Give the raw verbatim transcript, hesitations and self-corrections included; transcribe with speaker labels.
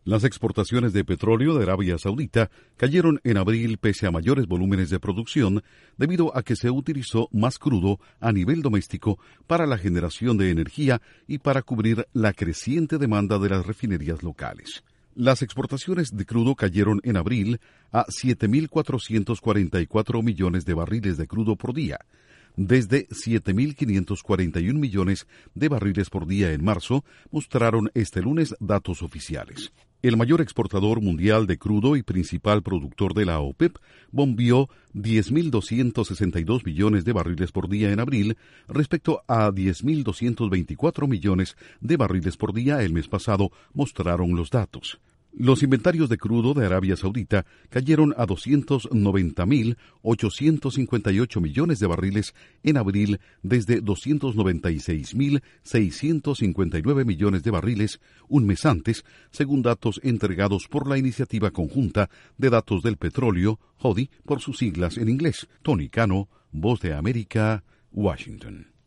Speaker 1: Las exportaciones de petróleo de Arabia Saudita cayeron en abril pese a mayores volúmenes de producción debido a que se utilizó más crudo a nivel doméstico para la generación de energía y para cubrir la creciente demanda de las refinerías locales. Las exportaciones de crudo cayeron en abril a siete mil cuatrocientos cuarenta y cuatro millones de barriles de crudo por día, desde siete mil quinientos cuarenta y un millones de barriles por día en marzo, mostraron este lunes datos oficiales. El mayor exportador mundial de crudo y principal productor de la OPEP bombeó diez mil doscientos sesenta y dos millones de barriles por día en abril respecto a diez mil doscientos veinticuatro millones de barriles por día el mes pasado, mostraron los datos. Los inventarios de crudo de Arabia Saudita cayeron a doscientos noventa mil ochocientos cincuenta y ocho millones de barriles en abril desde doscientos noventa y seis mil seiscientos cincuenta y nueve millones de barriles un mes antes, según datos entregados por la Iniciativa Conjunta de Datos del Petróleo, H O D I, por sus siglas en inglés. Tony Cano, Voz de América, Washington.